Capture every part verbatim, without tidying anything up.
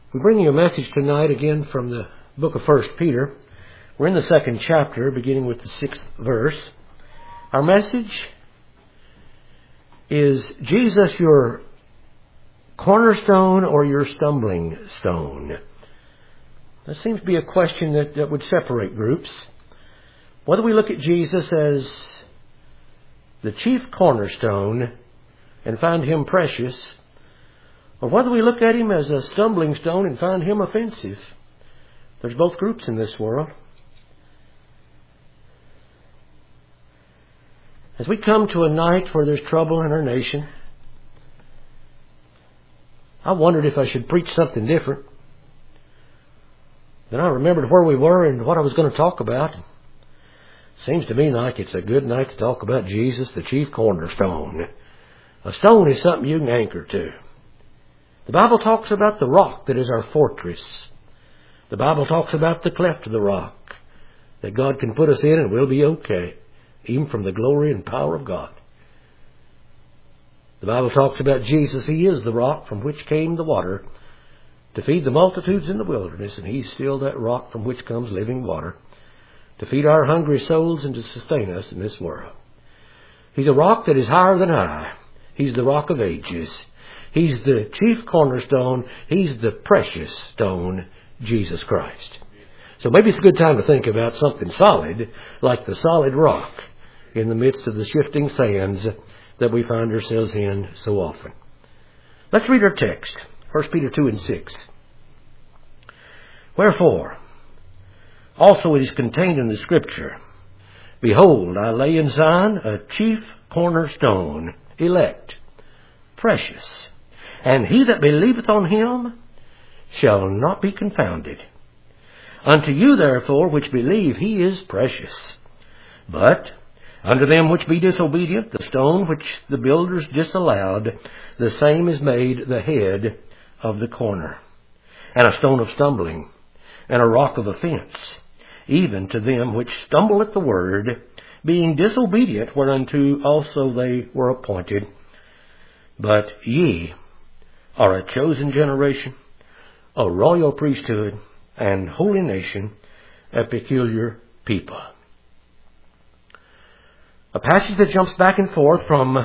We bring you a message tonight again from the book of First Peter. We're in the second chapter, beginning with the sixth verse. Our message is, Jesus your cornerstone or your stumbling stone? That seems to be a question that, that would separate groups. Whether we look at Jesus as the chief cornerstone and find Him precious, or whether we look at Him as a stumbling stone and find Him offensive. There's both groups in this world. As we come to a night where there's trouble in our nation, I wondered if I should preach something different. Then I remembered where we were and what I was going to talk about. Seems to me like it's a good night to talk about Jesus, the chief cornerstone. A stone is something you can anchor to. The Bible talks about the rock that is our fortress. The Bible talks about the cleft of the rock that God can put us in and we'll be okay, even from the glory and power of God. The Bible talks about Jesus. He is the rock from which came the water to feed the multitudes in the wilderness, and He's still that rock from which comes living water to feed our hungry souls and to sustain us in this world. He's a rock that is higher than high. He's the rock of ages. He's the chief cornerstone. He's the precious stone, Jesus Christ. So maybe it's a good time to think about something solid, like the solid rock in the midst of the shifting sands that we find ourselves in so often. Let's read our text, First Peter two and six. Wherefore, also it is contained in the Scripture, Behold, I lay in Zion a chief cornerstone, elect, precious, and he that believeth on Him shall not be confounded. Unto you therefore which believe He is precious. But unto them which be disobedient, the stone which the builders disallowed, the same is made the head of the corner, and a stone of stumbling, and a rock of offense, even to them which stumble at the word, being disobedient, whereunto also they were appointed. But ye are a chosen generation, a royal priesthood, and holy nation, a peculiar people. A passage that jumps back and forth from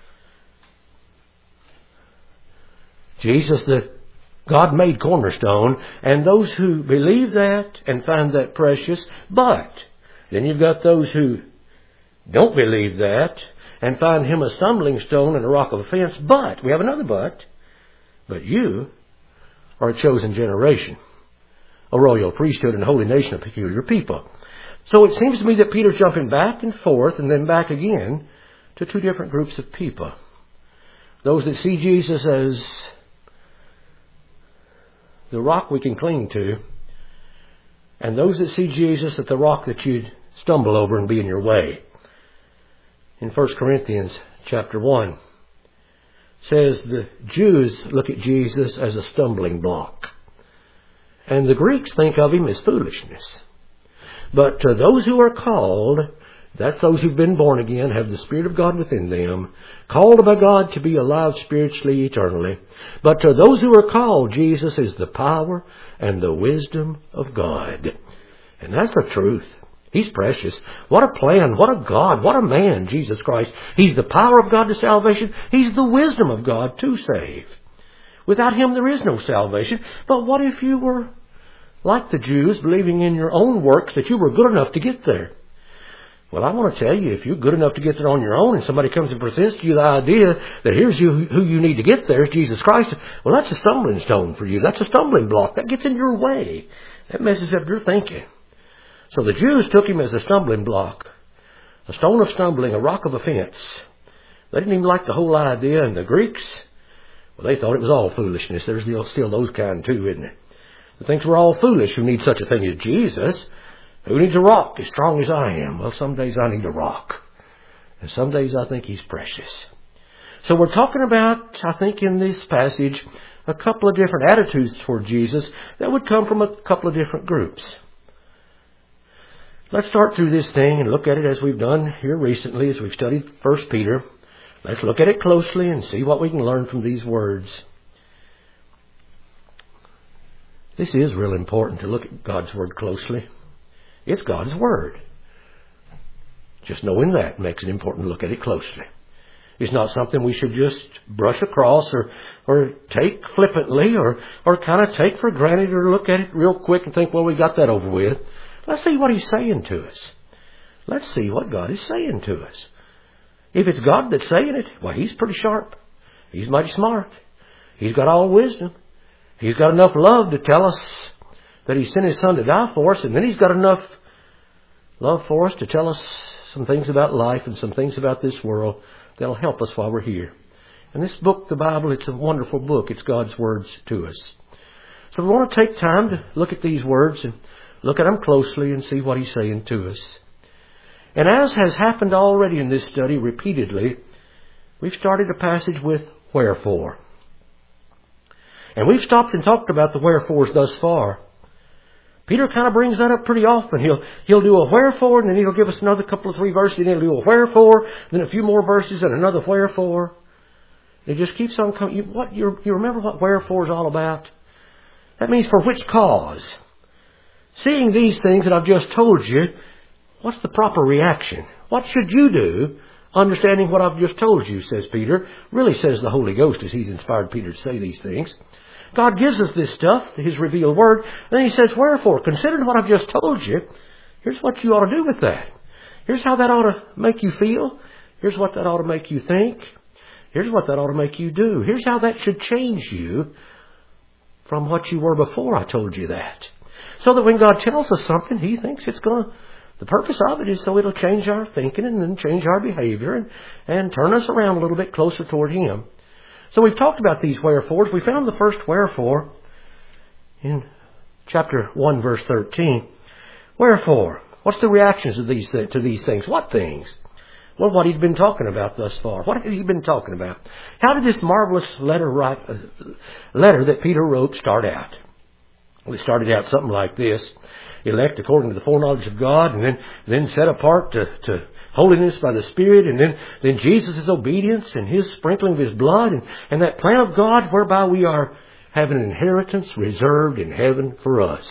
Jesus, the God-made cornerstone, and those who believe that and find that precious. But then you've got those who don't believe that and find Him a stumbling stone and a rock of offense. But, we have another but, but you are a chosen generation, a royal priesthood and holy nation, a peculiar people. So it seems to me that Peter's jumping back and forth and then back again to two different groups of people. Those that see Jesus as the rock we can cling to, and those that see Jesus as the rock that you'd stumble over and be in your way. In First Corinthians chapter one, says the Jews look at Jesus as a stumbling block, and the Greeks think of Him as foolishness. But to those who are called, that's those who've been born again, have the Spirit of God within them, called by God to be alive spiritually, eternally. But to those who are called, Jesus is the power and the wisdom of God. And that's the truth. He's precious. What a plan. What a God. What a man, Jesus Christ. He's the power of God to salvation. He's the wisdom of God to save. Without Him there is no salvation. But what if you were like the Jews, believing in your own works that you were good enough to get there? Well, I want to tell you, if you're good enough to get there on your own and somebody comes and presents to you the idea that here's you, who you need to get there is Jesus Christ, well, that's a stumbling stone for you. That's a stumbling block. That gets in your way. That messes up your thinking. So the Jews took Him as a stumbling block, a stone of stumbling, a rock of offense. They didn't even like the whole idea. And the Greeks, well, they thought it was all foolishness. There's still those kind too, isn't it? They think we're all foolish who need such a thing as Jesus. Who needs a rock as strong as I am? Well, some days I need a rock. And some days I think He's precious. So we're talking about, I think in this passage, a couple of different attitudes toward Jesus that would come from a couple of different groups. Let's start through this thing and look at it as we've done here recently as we've studied First Peter. Let's look at it closely and see what we can learn from these words. This is real important to look at God's Word closely. It's God's Word. Just knowing that makes it important to look at it closely. It's not something we should just brush across or, or take flippantly or, or kind of take for granted or look at it real quick and think, well, we got that over with. Let's see what He's saying to us. Let's see what God is saying to us. If it's God that's saying it, well, He's pretty sharp. He's mighty smart. He's got all wisdom. He's got enough love to tell us that He sent His Son to die for us, and then He's got enough love for us to tell us some things about life and some things about this world that'll help us while we're here. And this book, the Bible, it's a wonderful book. It's God's words to us. So we want to take time to look at these words and look at them closely and see what He's saying to us. And as has happened already in this study repeatedly, we've started a passage with wherefore. And we've stopped and talked about the wherefores thus far. Peter kind of brings that up pretty often. He'll he'll do a wherefore, and then he'll give us another couple of three verses, and he'll do a wherefore, then a few more verses, and another wherefore. It just keeps on coming. You, what, you, you remember what wherefore is all about? That means for which cause. Seeing these things that I've just told you, what's the proper reaction? What should you do, understanding what I've just told you, says Peter. Really says the Holy Ghost as He's inspired Peter to say these things. God gives us this stuff, His revealed Word. Then He says, wherefore, considering what I've just told you, here's what you ought to do with that. Here's how that ought to make you feel. Here's what that ought to make you think. Here's what that ought to make you do. Here's how that should change you from what you were before I told you that. So that when God tells us something, He thinks it's going to, the purpose of it is so it'll change our thinking and then change our behavior and, and turn us around a little bit closer toward Him. So we've talked about these wherefores. We found the first wherefore in chapter one, verse thirteen. Wherefore? What's the reactions of these to these things? What things? Well, what he'd been talking about thus far. What had he been talking about? How did this marvelous letter write, uh, letter that Peter wrote start out? Well, it started out something like this. Elect according to the foreknowledge of God, and then, then set apart to, to holiness by the Spirit, and then, then Jesus' obedience and His sprinkling of His blood, and, and that plan of God whereby we are having an inheritance reserved in heaven for us.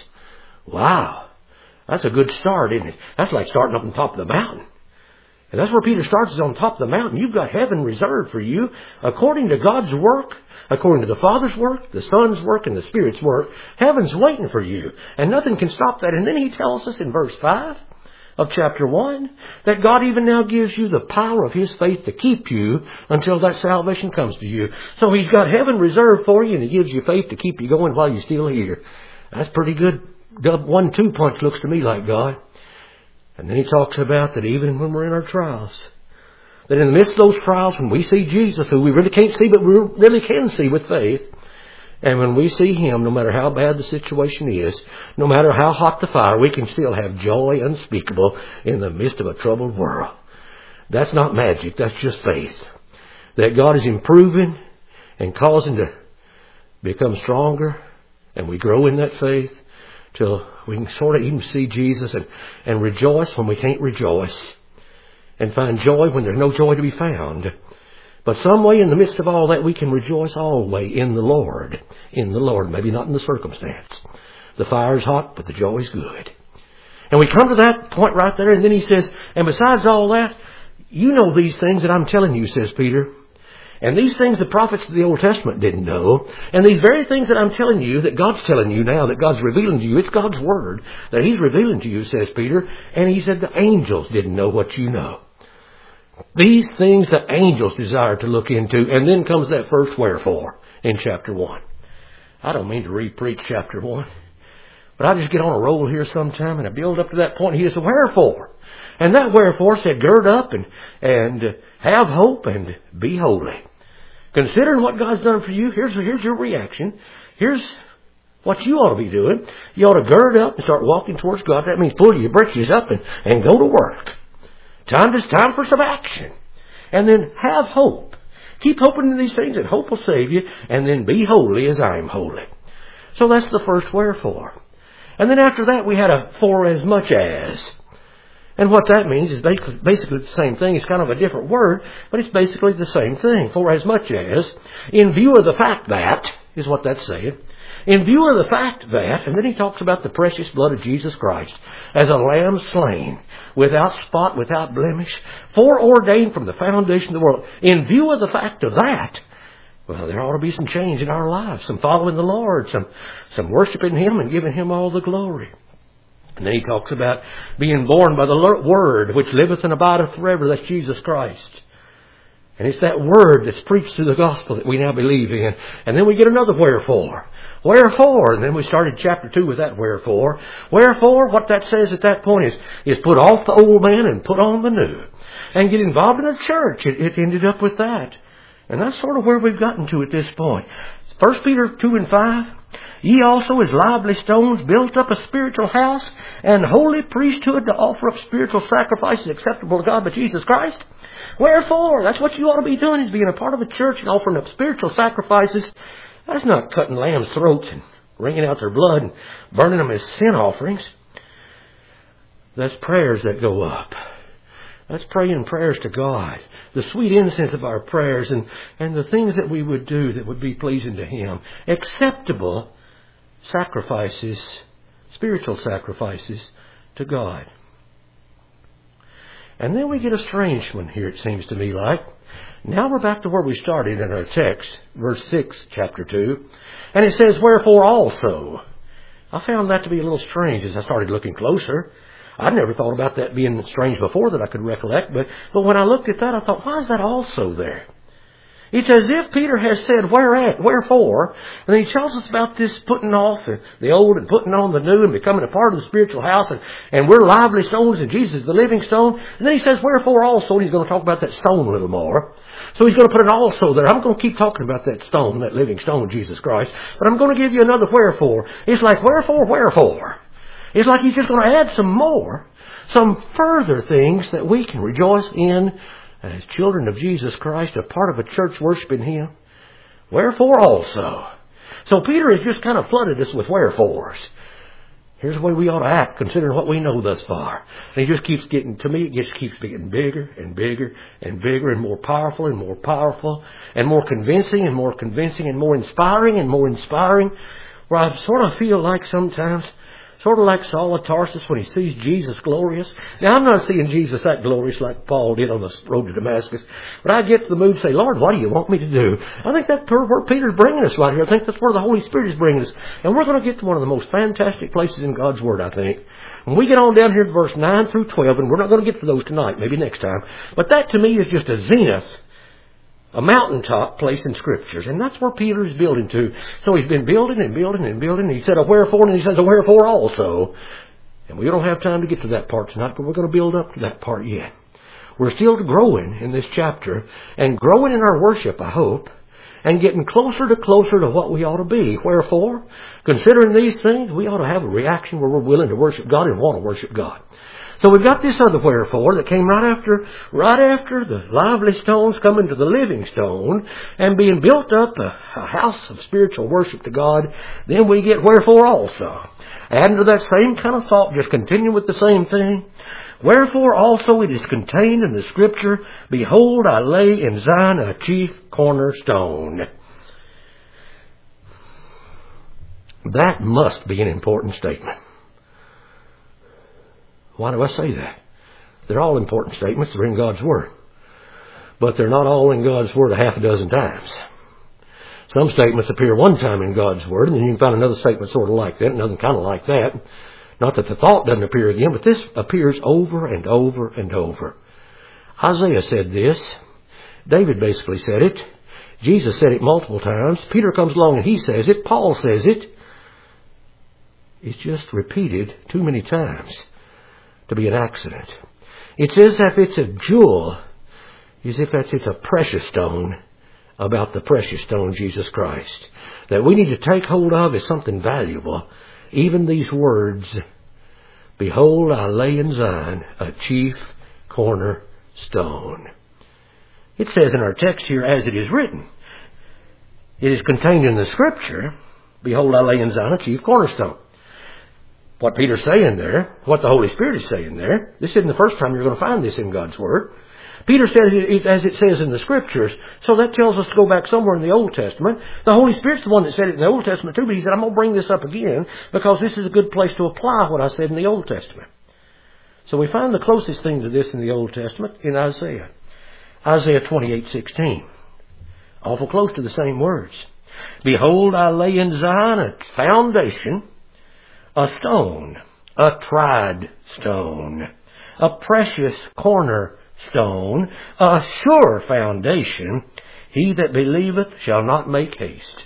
Wow! That's a good start, isn't it? That's like starting up on top of the mountain. And that's where Peter starts, is on top of the mountain. You've got heaven reserved for you according to God's work, according to the Father's work, the Son's work, and the Spirit's work. Heaven's waiting for you. And nothing can stop that. And then he tells us in verse five of chapter one that God even now gives you the power of His faith to keep you until that salvation comes to you. So He's got heaven reserved for you, and He gives you faith to keep you going while you're still here. That's pretty good. One two punch looks to me like God. And then he talks about that even when we're in our trials, that in the midst of those trials, when we see Jesus, who we really can't see, but we really can see with faith, and when we see Him, no matter how bad the situation is, no matter how hot the fire, we can still have joy unspeakable in the midst of a troubled world. That's not magic. That's just faith. That God is improving and causing to become stronger, and we grow in that faith till we can sort of even see Jesus and, and rejoice when we can't rejoice, and find joy when there's no joy to be found. But some way in the midst of all that, we can rejoice always in the Lord. In the Lord, maybe not in the circumstance. The fire's hot, but the joy is good. And we come to that point right there, and then he says, and besides all that, you know these things that I'm telling you, says Peter. And these things the prophets of the Old Testament didn't know. And these very things that I'm telling you, that God's telling you now, that God's revealing to you, it's God's Word that He's revealing to you, says Peter. And he said the angels didn't know what you know. These things the angels desire to look into. And then comes that first wherefore in chapter one. I don't mean to re-preach chapter one, but I just get on a roll here sometime, and I build up to that point. He says, wherefore? And that wherefore said, gird up and, and have hope and be holy. Considering what God's done for you, here's, here's your reaction. Here's what you ought to be doing. You ought to gird up and start walking towards God. That means pull your britches up and, and go to work. Time to, time for some action. And then have hope. Keep hoping in these things, and hope will save you. And then be holy as I am holy. So that's the first wherefore. And then after that we had a for as much as. And what that means is basically, basically the same thing. It's kind of a different word, but it's basically the same thing. For as much as, in view of the fact that, is what that's saying. In view of the fact that, and then he talks about the precious blood of Jesus Christ as a lamb slain, without spot, without blemish, foreordained from the foundation of the world. In view of the fact of that, well, there ought to be some change in our lives, some following the Lord, some, some worshiping Him and giving Him all the glory. And then he talks about being born by the Word, which liveth and abideth forever. That's Jesus Christ. And it's that Word that's preached through the gospel that we now believe in. And then we get another wherefore. Wherefore? And then we started chapter two with that wherefore. Wherefore, what that says at that point is, is put off the old man and put on the new. And get involved in a church. It, it ended up with that. And that's sort of where we've gotten to at this point. First Peter two and five. Ye also as lively stones built up a spiritual house and holy priesthood to offer up spiritual sacrifices acceptable to God by Jesus Christ. Wherefore? That's what you ought to be doing, is being a part of a church and offering up spiritual sacrifices. That's not cutting lambs' throats and wringing out their blood and burning them as sin offerings. That's prayers that go up. That's praying prayers to God. The sweet incense of our prayers and, and the things that we would do that would be pleasing to Him. Acceptable sacrifices, spiritual sacrifices to God. And then we get a strange one here, it seems to me like. Now we're back to where we started in our text, verse six, chapter two. And it says, wherefore also. I found that to be a little strange as I started looking closer. I'd never thought about that being strange before that I could recollect, but, but when I looked at that, I thought, why is that also there? It's as if Peter has said, whereat, wherefore, and then he tells us about this putting off the old and putting on the new and becoming a part of the spiritual house, and, and we're lively stones and Jesus is the living stone. And then he says, wherefore also, and he's going to talk about that stone a little more. So he's going to put an also there. I'm going to keep talking about that stone, that living stone, Jesus Christ, but I'm going to give you another wherefore. It's like, wherefore, wherefore. It's like he's just going to add some more, some further things that we can rejoice in as children of Jesus Christ, a part of a church worshiping Him. Wherefore also. So Peter has just kind of flooded us with wherefores. Here's the way we ought to act, considering what we know thus far. And he just keeps getting, to me, it just keeps getting bigger and bigger and bigger and more powerful and more powerful and more convincing and more convincing and more inspiring and more inspiring. Where I sort of feel like sometimes, sort of like Saul of Tarsus when he sees Jesus glorious. Now, I'm not seeing Jesus that glorious like Paul did on the road to Damascus. But I get to the mood and say, Lord, what do you want me to do? I think that's where Peter's bringing us right here. I think that's where the Holy Spirit is bringing us. And we're going to get to one of the most fantastic places in God's Word, I think. When we get on down here to verse nine through twelve, and we're not going to get to those tonight, maybe next time. But that to me is just a zenith, a mountaintop place in Scriptures. And that's where Peter is building to. So he's been building and building and building. He said a wherefore, and he says a wherefore also. And we don't have time to get to that part tonight, but we're going to build up to that part yet. We're still growing in this chapter, and growing in our worship, I hope, and getting closer to closer to what we ought to be. Wherefore, considering these things, we ought to have a reaction where we're willing to worship God and want to worship God. So we've got this other wherefore that came right after, right after the lively stones coming to the living stone and being built up a, a house of spiritual worship to God. Then we get wherefore also. Adding to that same kind of thought, just continue with the same thing. Wherefore also it is contained in the Scripture, behold, I lay in Zion a chief cornerstone. That must be an important statement. Why do I say that? They're all important statements. They're in God's Word. But they're not all in God's Word a half a dozen times. Some statements appear one time in God's Word, and then you can find another statement sort of like that, another kind of like that. Not that the thought doesn't appear again, but this appears over and over and over. Isaiah said this. David basically said it. Jesus said it multiple times. Peter comes along and he says it. Paul says it. It's just repeated too many times to be an accident. It's as if it's a jewel, as if that's it's a precious stone about the precious stone, Jesus Christ, that we need to take hold of as something valuable. Even these words, behold, I lay in Zion a chief cornerstone. It says in our text here, as it is written. It is contained in the Scripture, behold, I lay in Zion a chief cornerstone. What Peter's saying there, what the Holy Spirit is saying there, this isn't the first time you're going to find this in God's Word. Peter said, as it says in the Scriptures. So that tells us to go back somewhere in the Old Testament. The Holy Spirit's the one that said it in the Old Testament too, but he said, I'm going to bring this up again because this is a good place to apply what I said in the Old Testament. So we find the closest thing to this in the Old Testament in Isaiah. Isaiah twenty-eight sixteen. Awful close to the same words. Behold, I lay in Zion a foundation, a stone, a tried stone, a precious cornerstone, a sure foundation. He that believeth shall not make haste.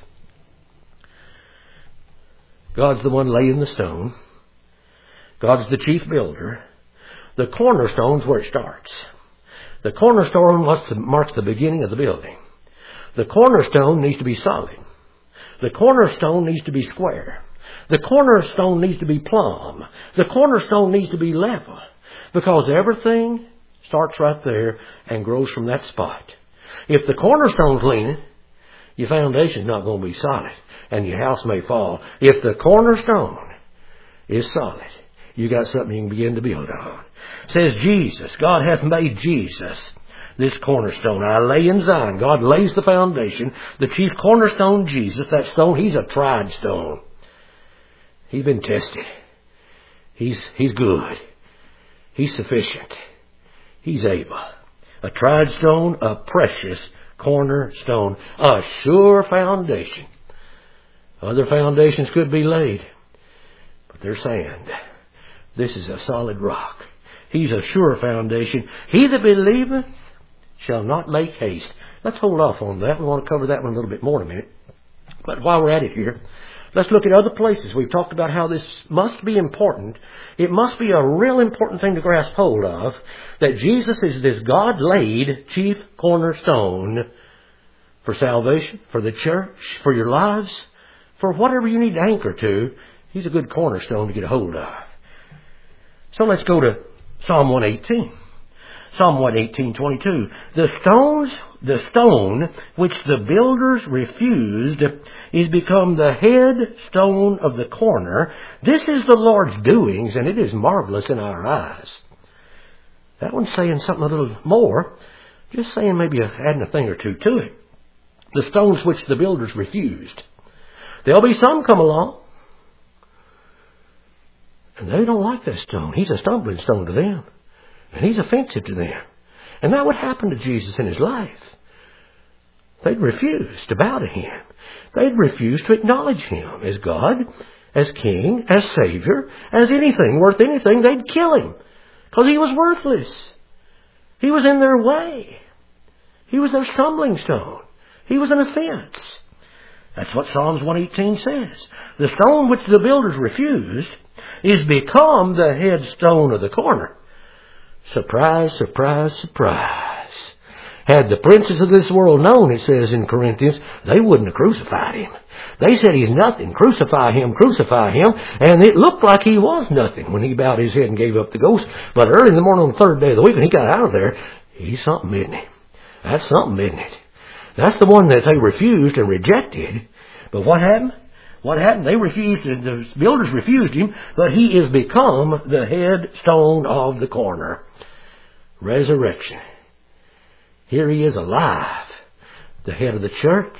God's the one laying the stone. God's the chief builder. The cornerstone's where it starts. The cornerstone marks the beginning of the building. The cornerstone needs to be solid. The cornerstone needs to be square. The cornerstone needs to be plumb. The cornerstone needs to be level. Because everything starts right there and grows from that spot. If the cornerstone's leaning, your foundation's not going to be solid. And your house may fall. If the cornerstone is solid, you got something you can begin to build on. It says Jesus. God hath made Jesus this cornerstone. I lay in Zion. God lays the foundation. The chief cornerstone, Jesus. That stone, he's a tried stone. He's been tested. He's, he's good. He's sufficient. He's able. A tried stone, a precious cornerstone. A sure foundation. Other foundations could be laid, but they're sand. This is a solid rock. He's a sure foundation. He that believeth shall not make haste. Let's hold off on that. We want to cover that one a little bit more in a minute. But while we're at it here, let's look at other places. We've talked about how this must be important. It must be a real important thing to grasp hold of, that Jesus is this God-laid chief cornerstone for salvation, for the church, for your lives, for whatever you need to anchor to. He's a good cornerstone to get a hold of. So let's go to Psalm one eighteen. Psalm one eighteen, twenty-two. The stones, the stone which the builders refused is become the head stone of the corner. This is the Lord's doings, and it is marvelous in our eyes. That one's saying something a little more. Just saying maybe adding a thing or two to it. The stones which the builders refused. There'll be some come along, and they don't like that stone. He's a stumbling stone to them. And he's offensive to them. And that would happen to Jesus in his life. They'd refuse to bow to him. They'd refuse to acknowledge him as God, as King, as Savior, as anything worth anything. They'd kill him because he was worthless. He was in their way. He was their stumbling stone. He was an offense. That's what Psalms one eighteen says. The stone which the builders refused is become the headstone of the corner. Surprise, surprise, surprise. Had the princes of this world known, it says in Corinthians, they wouldn't have crucified him. They said he's nothing. Crucify him, crucify him. And it looked like he was nothing when he bowed his head and gave up the ghost. But early in the morning on the third day of the week, when he got out of there, he's something, isn't he? That's something, isn't it? That's the one that they refused and rejected. But what happened? What happened? They refused, the builders refused him, but he is become the headstone of the corner. Resurrection. Here he is alive. The head of the church.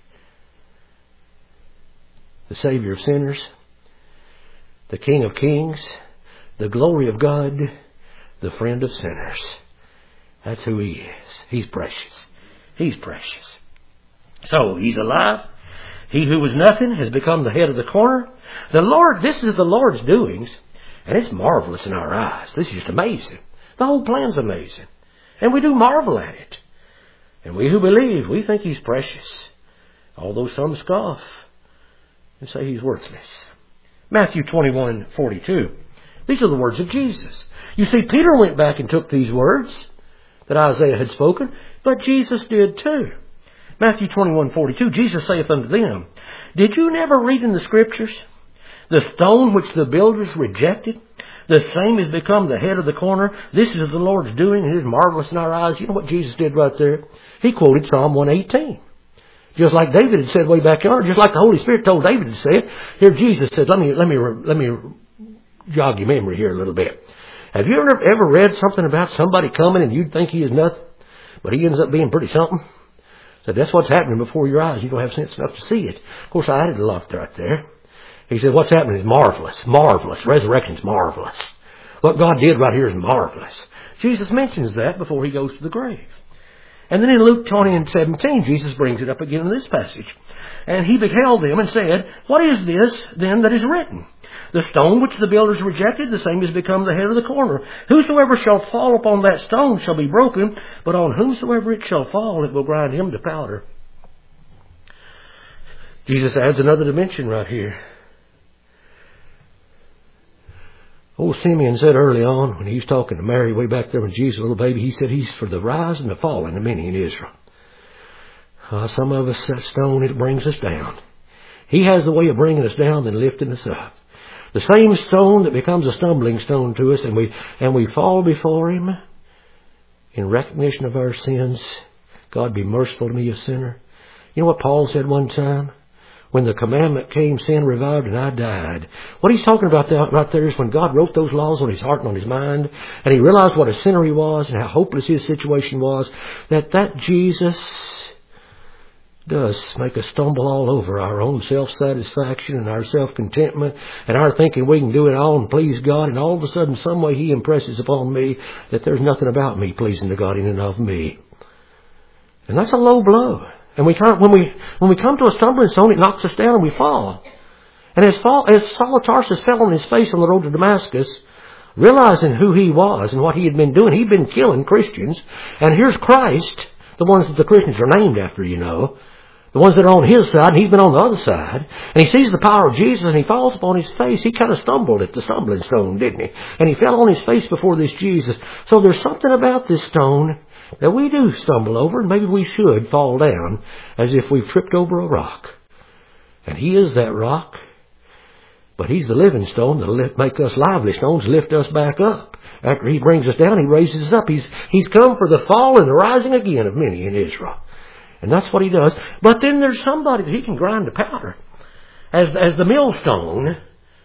The Savior of sinners. The King of kings. The glory of God. The friend of sinners. That's who he is. He's precious. He's precious. So, he's alive. He who was nothing has become the head of the corner. The Lord, this is the Lord's doings, and it's marvelous in our eyes. This is just amazing. The whole plan's amazing. And we do marvel at it. And we who believe, we think he's precious. Although some scoff and say he's worthless. Matthew twenty-one forty-two. These are the words of Jesus. You see, Peter went back and took these words that Isaiah had spoken, but Jesus did too. Matthew twenty-one forty-two, Jesus saith unto them, Did you never read in the Scriptures, the stone which the builders rejected, the same is become the head of the corner? This is the Lord's doing, and it is marvelous in our eyes. You know what Jesus did right there? He quoted Psalm one eighteen. Just like David had said way back yonder, just like the Holy Spirit told David to say it. Here Jesus said, let me, let me, let me jog your memory here a little bit. Have you ever, ever read something about somebody coming and you'd think he is nothing, but he ends up being pretty something? So that's what's happening before your eyes. You don't have sense enough to see it. Of course, I added a lot right there. He said, what's happening is marvelous. Marvelous. Resurrection's marvelous. What God did right here is marvelous. Jesus mentions that before he goes to the grave. And then in Luke twenty and seventeen, Jesus brings it up again in this passage. And he beheld them and said, what is this then that is written? The stone which the builders rejected, the same has become the head of the corner. Whosoever shall fall upon that stone shall be broken, but on whomsoever it shall fall, it will grind him to powder. Jesus adds another dimension right here. Old Simeon said early on, when he was talking to Mary way back there when Jesus was a little baby, he said he's for the rise and the falling of many in Israel. Uh, some of us, that stone, it brings us down. He has the way of bringing us down and lifting us up. The same stone that becomes a stumbling stone to us, and we and we fall before him in recognition of our sins. God, be merciful to me, a sinner. You know what Paul said one time? When the commandment came, sin revived and I died. What he's talking about right there is when God wrote those laws on his heart and on his mind, and he realized what a sinner he was and how hopeless his situation was, that that Jesus does make us stumble all over our own self-satisfaction and our self-contentment and our thinking we can do it all and please God, and all of a sudden some way he impresses upon me that there's nothing about me pleasing to God in and of me. And that's a low blow. And we can't, when we when we come to a stumbling stone, it knocks us down and we fall. And as, fall, as Saul of Tarsus fell on his face on the road to Damascus, realizing who he was and what he had been doing, he'd been killing Christians. And here's Christ, the ones that the Christians are named after, you know. The ones that are on his side, and he's been on the other side. And he sees the power of Jesus, and he falls upon his face. He kind of stumbled at the stumbling stone, didn't he? And he fell on his face before this Jesus. So there's something about this stone that we do stumble over, and maybe we should fall down as if we've tripped over a rock. And he is that rock. But he's the living stone that'll make us lively stones, lift us back up. After he brings us down, he raises us up. He's, he's come for the fall and the rising again of many in Israel. And that's what he does. But then there's somebody that he can grind to powder. As, as the millstone,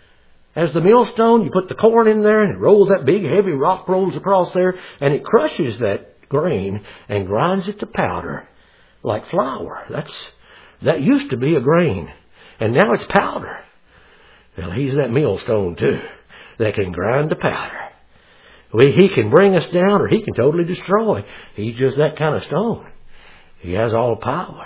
as the millstone, you put the corn in there and it rolls, that big heavy rock rolls across there, and it crushes that grain and grinds it to powder like flour. That's, that used to be a grain. And now it's powder. Well, he's that millstone too, that can grind to powder. We, he can bring us down or he can totally destroy. He's just that kind of stone. He has all power.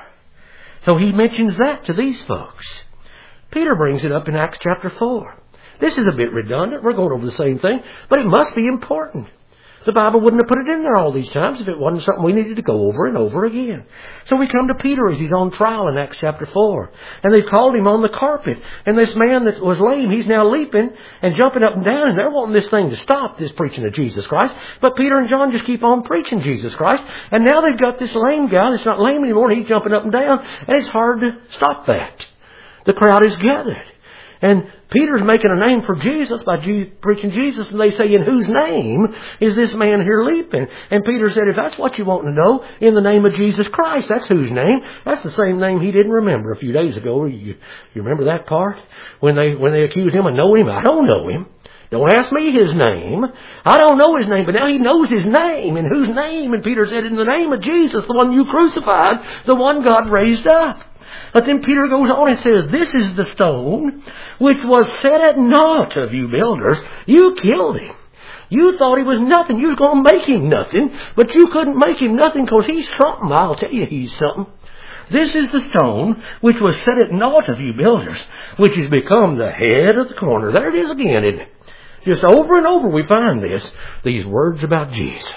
So he mentions that to these folks. Peter brings it up in Acts chapter four. This is a bit redundant. We're going over the same thing, but it must be important. The Bible wouldn't have put it in there all these times if it wasn't something we needed to go over and over again. So we come to Peter as he's on trial in Acts chapter four. And they've called him on the carpet. And this man that was lame, he's now leaping and jumping up and down. And they're wanting this thing to stop, this preaching of Jesus Christ. But Peter and John just keep on preaching Jesus Christ. And now they've got this lame guy that's not lame anymore. And he's jumping up and down. And it's hard to stop that. The crowd is gathered. And Peter's making a name for Jesus by Je- preaching Jesus. And they say, in whose name is this man here leaping? And Peter said, if that's what you want to know, in the name of Jesus Christ. That's whose name. That's the same name he didn't remember a few days ago. You, you remember that part? When they, when they accused him of knowing him. I don't know him. Don't ask me his name. I don't know his name, but now he knows his name. And whose name? And Peter said, in the name of Jesus, the one you crucified, the one God raised up. But then Peter goes on and says, this is the stone which was set at naught of you builders. You killed him. You thought he was nothing. You was going to make him nothing. But you couldn't make him nothing because he's something. I'll tell you he's something. This is the stone which was set at naught of you builders, which has become the head of the corner. There it is again, isn't it? Just over and over we find this, these words about Jesus.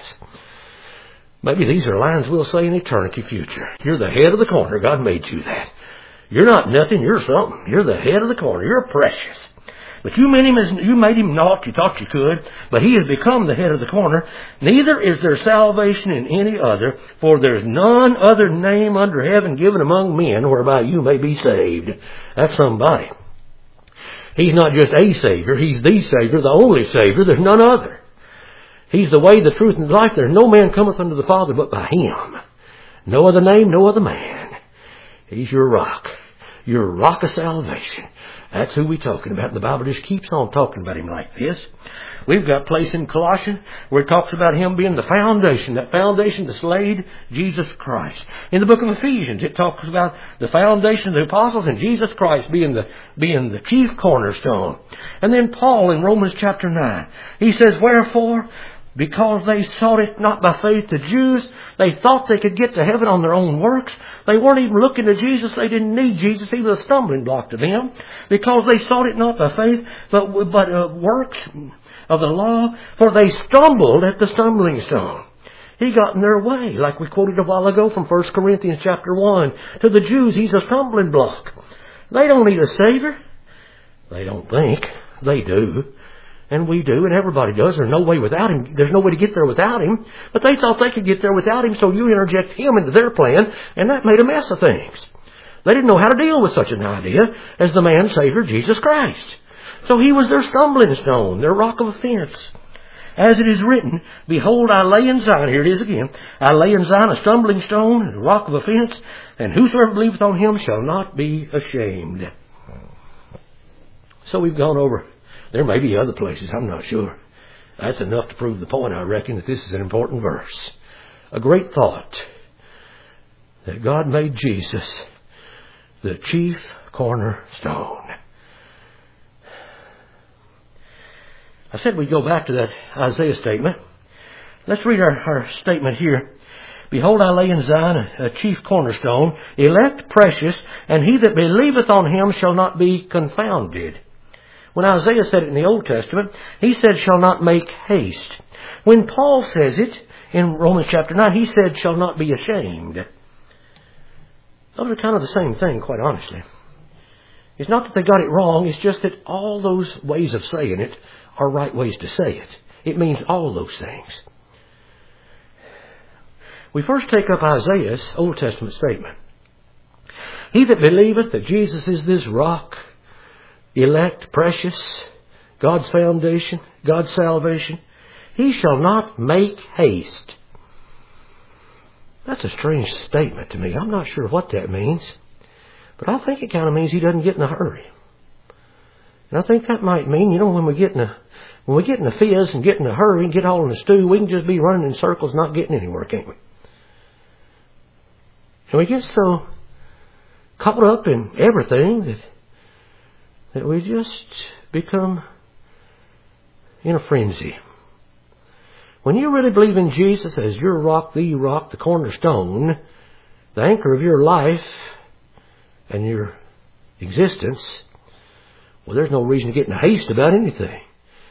Maybe these are lines we'll say in eternity future. You're the head of the corner. God made you that. You're not nothing. You're something. You're the head of the corner. You're precious. But you made him as you made him naught. You thought you could. But he has become the head of the corner. Neither is there salvation in any other, for there's none other name under heaven given among men whereby you may be saved. That's somebody. He's not just a Savior. He's the Savior, the only Savior. There's none other. He's the way, the truth, and the life. There's no man cometh unto the Father but by him. No other name, no other man. He's your rock. your rock of salvation. That's who we're talking about. The Bible just keeps on talking about Him like this. We've got a place in Colossians where it talks about Him being the foundation, that foundation that's laid, Jesus Christ. In the book of Ephesians, it talks about the foundation of the apostles and Jesus Christ being the, being the chief cornerstone. And then Paul in Romans chapter nine, he says, wherefore, because they sought it not by faith, the Jews, they thought they could get to heaven on their own works. They weren't even looking to Jesus. They didn't need Jesus. He was a stumbling block to them. Because they sought it not by faith, but, but uh, works of the law. For they stumbled at the stumbling stone. He got in their way, like we quoted a while ago from First Corinthians chapter one. To the Jews, He's a stumbling block. They don't need a Savior. They don't think. They do. And we do, and everybody does. There's no way without Him. There's no way to get there without Him. But they thought they could get there without Him, so you interject Him into their plan, and that made a mess of things. They didn't know how to deal with such an idea as the man Savior, Jesus Christ. So He was their stumbling stone, their rock of offense. As it is written, behold, I lay in Zion, here it is again, I lay in Zion a stumbling stone, and a rock of offense, and whosoever believeth on Him shall not be ashamed. So we've gone over. There may be other places, I'm not sure. That's enough to prove the point, I reckon, that this is an important verse. A great thought that God made Jesus the chief cornerstone. I said we'd go back to that Isaiah statement. Let's read our, our statement here. Behold, I lay in Zion a, a chief cornerstone, elect, precious, and he that believeth on Him shall not be confounded. When Isaiah said it in the Old Testament, he said, shall not make haste. When Paul says it in Romans chapter nine, he said, shall not be ashamed. Those are kind of the same thing, quite honestly. It's not that they got it wrong, it's just that all those ways of saying it are right ways to say it. It means all those things. We first take up Isaiah's Old Testament statement. He that believeth that Jesus is this rock, elect, precious, God's foundation, God's salvation, he shall not make haste. That's a strange statement to me. I'm not sure what that means. But I think it kind of means he doesn't get in a hurry. And I think that might mean, you know, when we get in a when we get in a fizz and get in a hurry and get all in a stew, we can just be running in circles not getting anywhere, can't we? And we get so caught up in everything that that we just become in a frenzy. When you really believe in Jesus as your rock, the rock, the cornerstone, the anchor of your life and your existence, well, there's no reason to get in a haste about anything.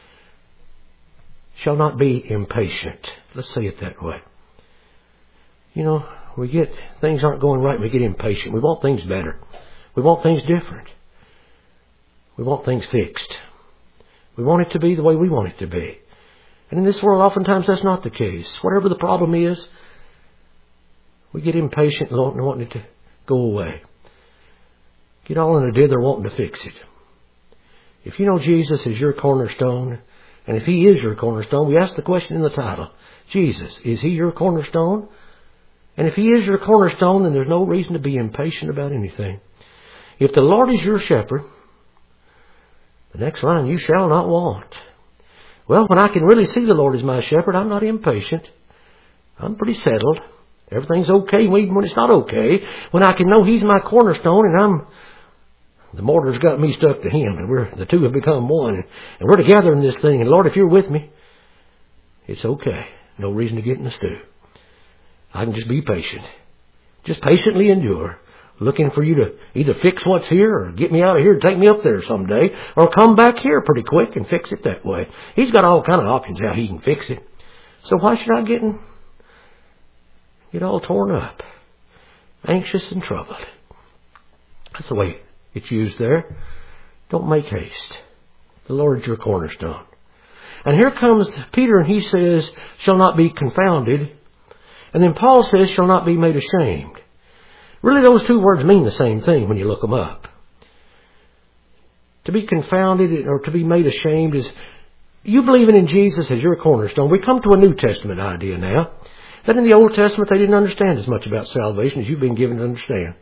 Shall not be impatient. Let's say it that way. You know, we get, things aren't going right, we get impatient. We want things better. We want things different. We want things fixed. We want it to be the way we want it to be. And in this world, oftentimes that's not the case. Whatever the problem is, we get impatient and wanting it to go away. Get all in a dither wanting to fix it. If you know Jesus is your cornerstone, and if He is your cornerstone, we ask the question in the title, Jesus, is He your cornerstone? And if He is your cornerstone, then there's no reason to be impatient about anything. If the Lord is your shepherd, the next line, you shall not want. Well, when I can really see the Lord as my shepherd, I'm not impatient. I'm pretty settled. Everything's okay even when it's not okay. When I can know He's my cornerstone and I'm, the mortar's got me stuck to Him and we're, the two have become one and we're together in this thing. And Lord, if you're with me, it's okay. No reason to get in the stew. I can just be patient. Just patiently endure. Looking for you to either fix what's here or get me out of here and take me up there someday, or come back here pretty quick and fix it that way. He's got all kind of options how He can fix it. So why should I get, in, get all torn up, anxious and troubled? That's the way it's used there. Don't make haste. The Lord's your cornerstone. And here comes Peter and he says, shall not be confounded. And then Paul says, shall not be made ashamed. Really, those two words mean the same thing when you look them up. To be confounded or to be made ashamed is you believing in Jesus as your cornerstone. We come to a New Testament idea now. That in the Old Testament they didn't understand as much about salvation as you've been given to understand.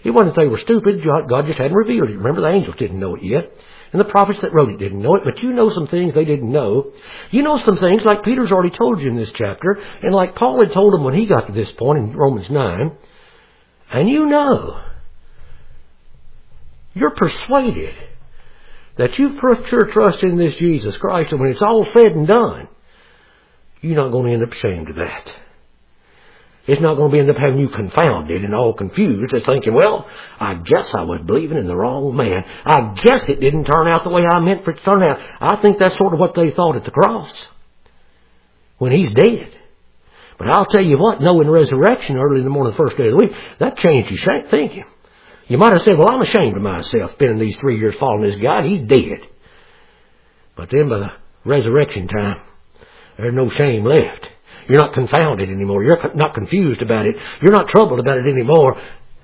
It wasn't that they were stupid. God just hadn't revealed it. Remember, the angels didn't know it yet. And the prophets that wrote it didn't know it. But you know some things they didn't know. You know some things like Peter's already told you in this chapter. And like Paul had told them when he got to this point in Romans nine. And you know. You're persuaded that you've put your trust in this Jesus Christ. And when it's all said and done, you're not going to end up ashamed of that. It's not going to be end up having you confounded and all confused and thinking, well, I guess I was believing in the wrong man. I guess it didn't turn out the way I meant for it to turn out. I think that's sort of what they thought at the cross when he's dead. But I'll tell you what, knowing resurrection early in the morning, the first day of the week, that changed your thinking. You might have said, well, I'm ashamed of myself spending these three years following this guy. He's dead. But then by the resurrection time, there's no shame left. You're not confounded anymore. You're not confused about it. You're not troubled about it anymore.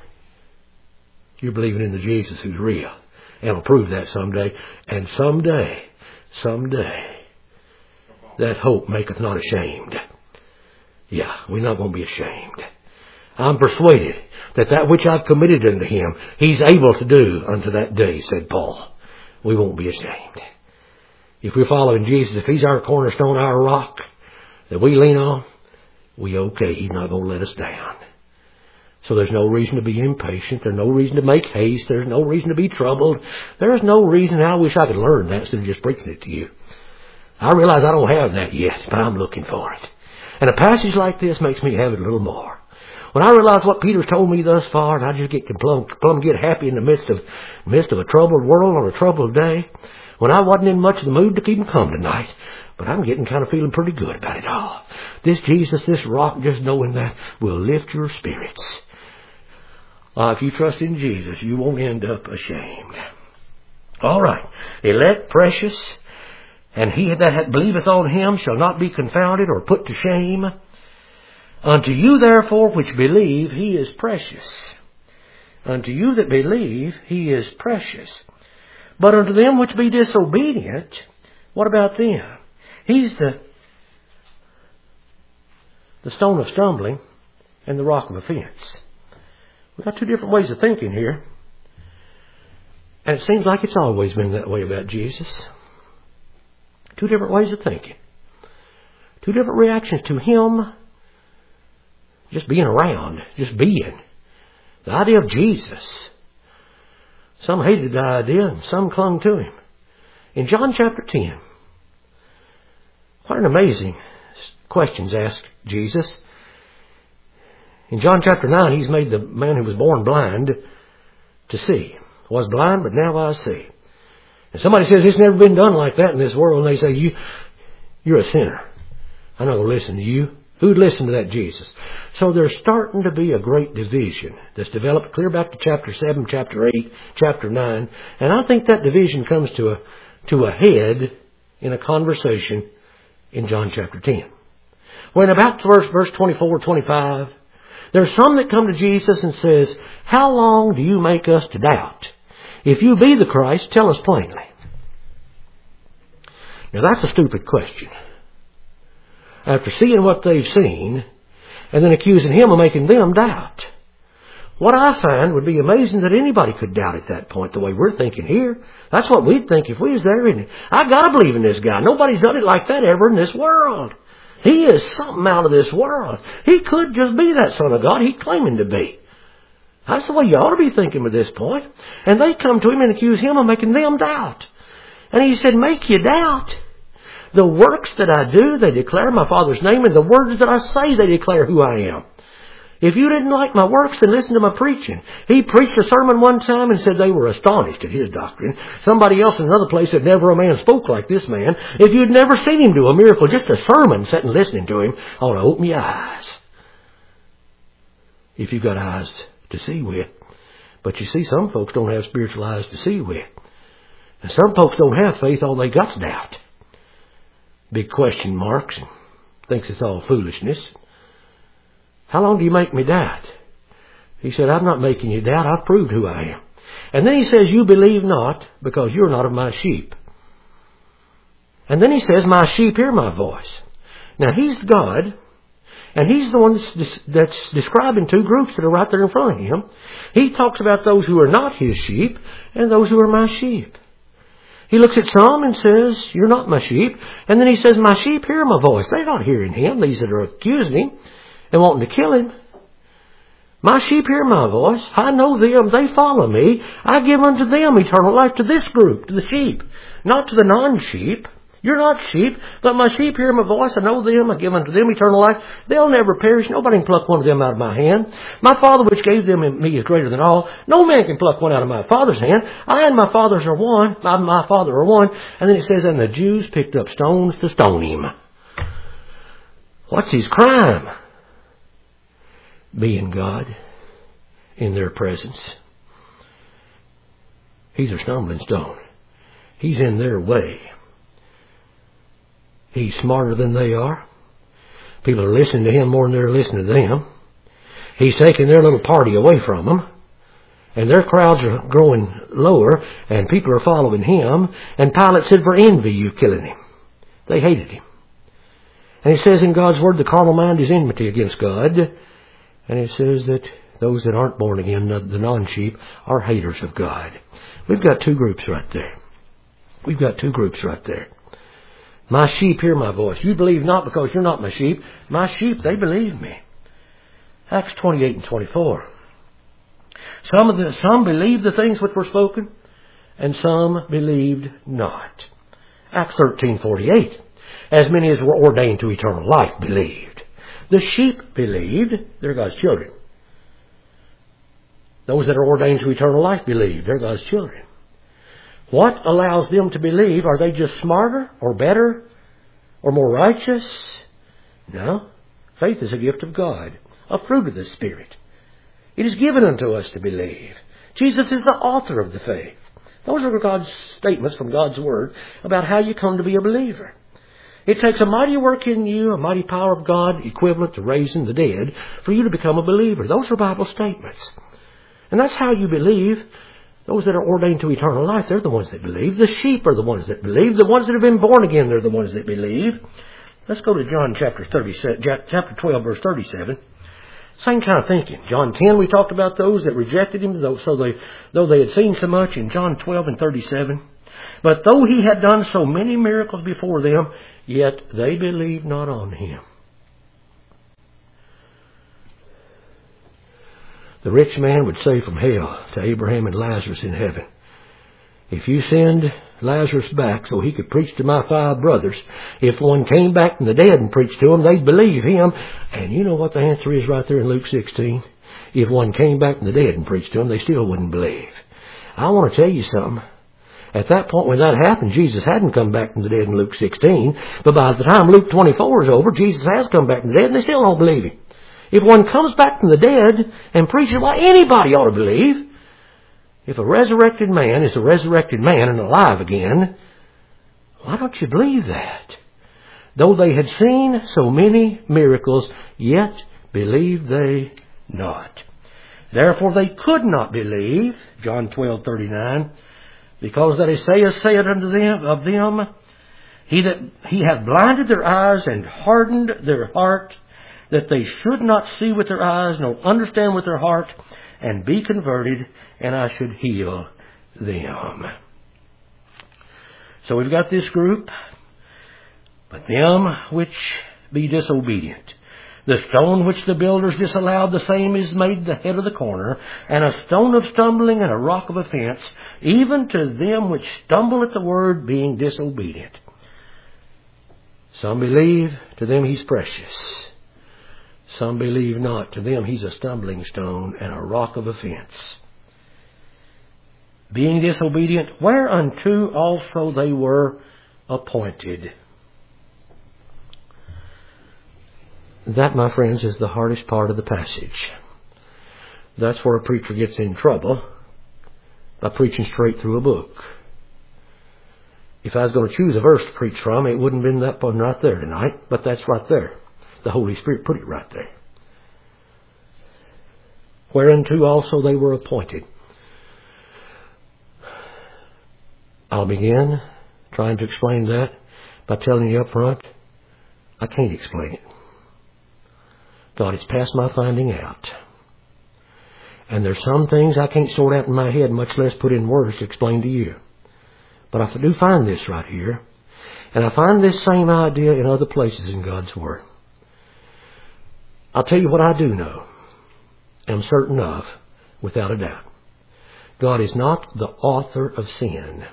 You're believing in the Jesus who's real. And will prove that someday. And someday, someday, that hope maketh not ashamed. Yeah, we're not going to be ashamed. I'm persuaded that that which I've committed unto him, he's able to do unto that day, said Paul. We won't be ashamed. If we're following Jesus, if he's our cornerstone, our rock, that we lean on, we okay. He's not going to let us down. So there's no reason to be impatient. There's no reason to make haste. There's no reason to be troubled. There's no reason. I wish I could learn that instead of just preaching it to you. I realize I don't have that yet, but I'm looking for it. And a passage like this makes me have it a little more. When I realize what Peter's told me thus far, and I just get plumb, plumb get happy in the midst of midst of a troubled world on a troubled day, when I wasn't in much of the mood to keep him come tonight, but I'm getting kind of feeling pretty good about it all. This Jesus, this rock, just knowing that will lift your spirits. Uh, if you trust in Jesus, you won't end up ashamed. All right. Elect, precious, and he that believeth on him shall not be confounded or put to shame. Unto you, therefore, which believe, he is precious. Unto you that believe, he is precious. But unto them which be disobedient, what about them? He's the, the stone of stumbling and the rock of offense. We've got two different ways of thinking here. And it seems like it's always been that way about Jesus. Two different ways of thinking. Two different reactions to him. Just being around. Just being. The idea of Jesus. Some hated the idea and some clung to him. In John chapter ten, what an amazing questions asked Jesus. In John chapter nine, he's made the man who was born blind to see. Was blind, but now I see. And somebody says, it's never been done like that in this world. And they say, you, you're a sinner. I'm not going to listen to you. Who'd listen to that Jesus? So there's starting to be a great division that's developed clear back to chapter seven, chapter eight, chapter nine. And I think that division comes to a, to a head in a conversation in John chapter ten. When about verse, verse twenty-four, twenty-five, there's some that come to Jesus and says, how long do you make us to doubt? If you be the Christ, tell us plainly. Now that's a stupid question. After seeing what they've seen, and then accusing him of making them doubt. What I find would be amazing that anybody could doubt at that point, the way we're thinking here. That's what we'd think if we was there. And I got to believe in this guy. Nobody's done it like that ever in this world. He is something out of this world. He could just be that Son of God he's claiming to be. That's the way you ought to be thinking at this point. And they come to him and accuse him of making them doubt. And he said, make you doubt. The works that I do, they declare my Father's name, and the words that I say, they declare who I am. If you didn't like my works, then listen to my preaching. He preached a sermon one time and said they were astonished at his doctrine. Somebody else in another place said never a man spoke like this man. If you'd never seen him do a miracle, just a sermon, sitting listening to him, I want to open your eyes. If you've got eyes to see with. But you see, some folks don't have spiritual eyes to see with. And some folks don't have faith, all they got's doubt. Big question marks, and thinks it's all foolishness. How long do you make me doubt? He said, I'm not making you doubt. I've proved who I am. And then he says, you believe not because you're not of my sheep. And then he says, my sheep hear my voice. Now he's God, And he's the one that's, that's describing two groups that are right there in front of him. He talks about those who are not his sheep and those who are my sheep. He looks at some and says, you're not my sheep. And then he says, my sheep hear my voice. They're not hearing him, these that are accusing him and wanting to kill him. My sheep hear my voice. I know them. They follow me. I give unto them eternal life, to this group, to the sheep, not to the non-sheep. You're not sheep, but my sheep hear my voice. I know them. I give unto them eternal life. They'll never perish. Nobody can pluck one of them out of my hand. My Father which gave them and me is greater than all. No man can pluck one out of my Father's hand. I and my Father's are one. I and my Father are one. And then it says, and the Jews picked up stones to stone him. What's his crime? Being God in their presence. He's a stumbling stone. He's in their way. He's smarter than they are. People are listening to him more than they're listening to them. He's taking their little party away from them. And their crowds are growing lower, and people are following him. And Pilate said, for envy you killing him. They hated him. And it says in God's Word, the carnal mind is enmity against God. And it says that those that aren't born again, the non-sheep, are haters of God. We've got two groups right there. We've got two groups right there. My sheep hear my voice. You believe not because you're not my sheep. My sheep, they believe me. Acts twenty-eight and twenty-four. Some of the, some believed the things which were spoken, and some believed not. Acts thirteen forty-eight. As many as were ordained to eternal life believed. The sheep believed. They're God's children. Those that are ordained to eternal life believe. They're God's children. What allows them to believe? Are they just smarter or better or more righteous? No. Faith is a gift of God, a fruit of the Spirit. It is given unto us to believe. Jesus is the author of the faith. Those are God's statements from God's Word about how you come to be a believer. It takes a mighty work in you, a mighty power of God equivalent to raising the dead for you to become a believer. Those are Bible statements. And that's how you believe. Those that are ordained to eternal life, they're the ones that believe. The sheep are the ones that believe. The ones that have been born again, they're the ones that believe. Let's go to John chapter thirty-seven, chapter twelve, verse thirty-seven. Same kind of thinking. John ten, we talked about those that rejected him, though, so they, though they had seen so much. In John twelve and thirty-seven, but though he had done so many miracles before them, yet they believed not on him. The rich man would say from hell to Abraham and Lazarus in heaven, if you send Lazarus back so he could preach to my five brothers, if one came back from the dead and preached to them, they'd believe him. And you know what the answer is right there in Luke sixteen? If one came back from the dead and preached to them, they still wouldn't believe. I want to tell you something. At that point when that happened, Jesus hadn't come back from the dead in Luke sixteen. But by the time Luke twenty-four is over, Jesus has come back from the dead and they still don't believe him. If one comes back from the dead and preaches, well, anybody ought to believe. If a resurrected man is a resurrected man and alive again, why don't you believe that? Though they had seen so many miracles, yet believed they not. Therefore they could not believe, John twelve thirty-nine, because that Isaiah saith unto them of them, He that he hath blinded their eyes and hardened their heart, that they should not see with their eyes, nor understand with their heart, and be converted, and I should heal them. So we've got this group, but them which be disobedient. The stone which the builders disallowed, the same is made the head of the corner, and a stone of stumbling and a rock of offense, even to them which stumble at the word, being disobedient. Some believe, to them he's precious. Some believe not. To them he's a stumbling stone and a rock of offense. Being disobedient, whereunto also they were appointed. That, my friends, is the hardest part of the passage. That's where a preacher gets in trouble, by preaching straight through a book. If I was going to choose a verse to preach from, it wouldn't have been that one right there tonight, but that's right there. The Holy Spirit put it right there. Whereunto also they were appointed. I'll begin trying to explain that by telling you up front, I can't explain it. God, it's past my finding out. And there's some things I can't sort out in my head, much less put in words to explain to you. But I do find this right here. And I find this same idea in other places in God's Word. I'll tell you what I do know. I'm certain of, without a doubt. God is not the author of sin.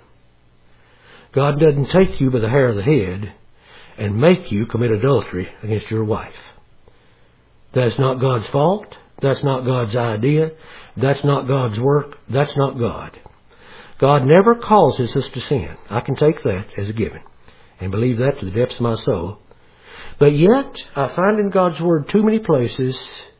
God doesn't take you by the hair of the head and make you commit adultery against your wife. That's not God's fault. That's not God's idea. That's not God's work. That's not God. God never causes us to sin. I can take that as a given and believe that to the depths of my soul. But yet, I find in God's Word too many places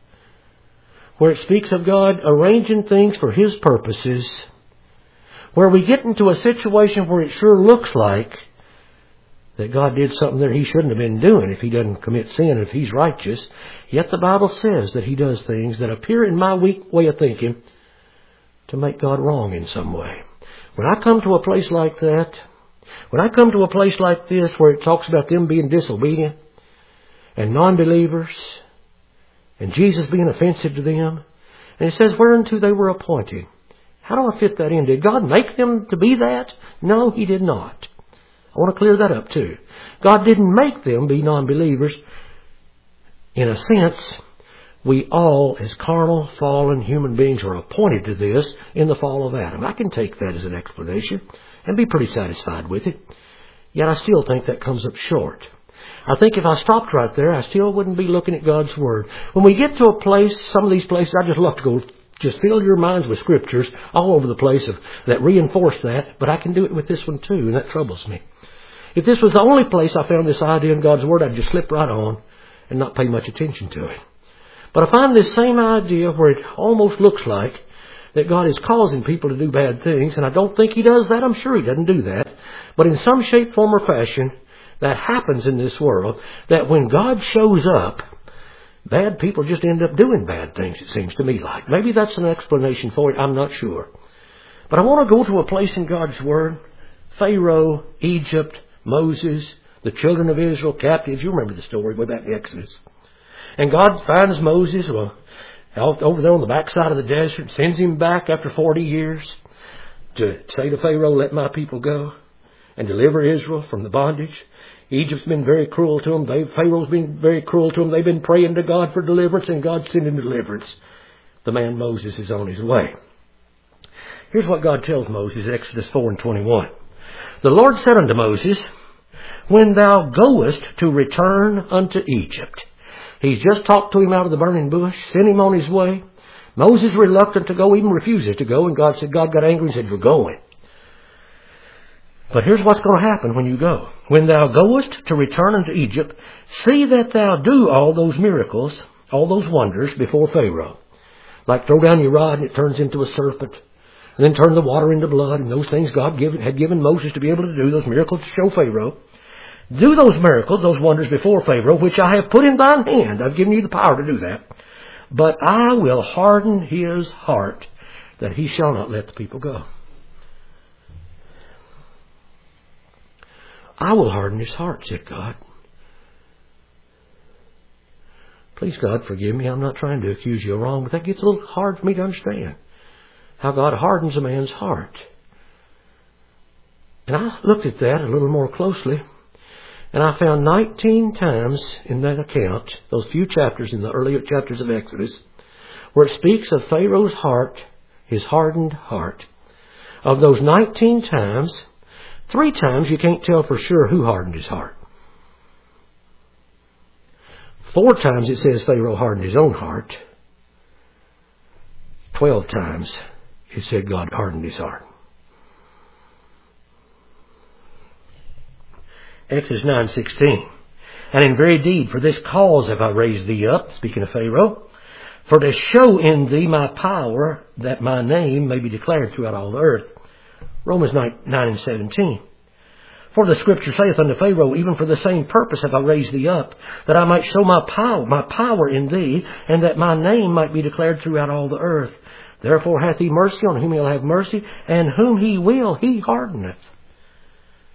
where it speaks of God arranging things for His purposes, where we get into a situation where it sure looks like that God did something that He shouldn't have been doing if He doesn't commit sin, if He's righteous. Yet the Bible says that He does things that appear in my weak way of thinking to make God wrong in some way. When I come to a place like that, when I come to a place like this where it talks about them being disobedient and non-believers and Jesus being offensive to them, and it says whereunto they were appointed. How do I fit that in? Did God make them to be that? No, He did not. I want to clear that up too. God didn't make them be non-believers. In a sense, we all, as carnal, fallen human beings, are appointed to this in the fall of Adam. I can take that as an explanation and be pretty satisfied with it. Yet I still think that comes up short. I think if I stopped right there, I still wouldn't be looking at God's Word. When we get to a place, some of these places, I just love to go, just fill your minds with scriptures all over the place of, that reinforce that, but I can do it with this one too, and that troubles me. If this was the only place I found this idea in God's Word, I'd just slip right on and not pay much attention to it. But I find this same idea where it almost looks like that God is causing people to do bad things, and I don't think He does that. I'm sure He doesn't do that. But in some shape, form, or fashion, that happens in this world, that when God shows up, bad people just end up doing bad things, it seems to me like. Maybe that's an explanation for it. I'm not sure. But I want to go to a place in God's Word. Pharaoh, Egypt, Moses, the children of Israel, captives. You remember the story way back in Exodus. And God finds Moses well, out over there on the backside of the desert, sends him back after forty years to say to Pharaoh, let my people go and deliver Israel from the bondage. Egypt's been very cruel to them. They, Pharaoh's been very cruel to them. They've been praying to God for deliverance, and God sent him deliverance. The man Moses is on his way. Here's what God tells Moses, Exodus four and twenty-one. The Lord said unto Moses, when thou goest to return unto Egypt. He's just talked to him out of the burning bush, sent him on his way. Moses reluctant to go, even refuses to go, and God said, God got angry and said, you're going. But here's what's going to happen when you go. When thou goest to return unto Egypt, see that thou do all those miracles, all those wonders before Pharaoh. Like throw down your rod and it turns into a serpent. And then turn the water into blood. And those things God given, had given Moses to be able to do, those miracles to show Pharaoh. Do those miracles, those wonders before Pharaoh, which I have put in thine hand. I've given you the power to do that. But I will harden his heart, that he shall not let the people go. I will harden his heart, said God. Please, God, forgive me. I'm not trying to accuse you of wrong, but that gets a little hard for me to understand. How God hardens a man's heart. And I looked at that a little more closely, and I found nineteen times in that account, those few chapters in the earlier chapters of Exodus, where it speaks of Pharaoh's heart, his hardened heart. Of those nineteen times, three times you can't tell for sure who hardened his heart. Four times it says Pharaoh hardened his own heart. Twelve times it said God hardened his heart. Exodus nine sixteen. And in very deed, for this cause have I raised thee up, speaking of Pharaoh, for to show in thee my power, that my name may be declared throughout all the earth. Romans nine and seventeen. For the Scripture saith unto Pharaoh, even for the same purpose have I raised thee up, that I might show my power, my power in thee, and that my name might be declared throughout all the earth. Therefore hath he mercy on whom he'll have mercy, and whom he will he hardeneth.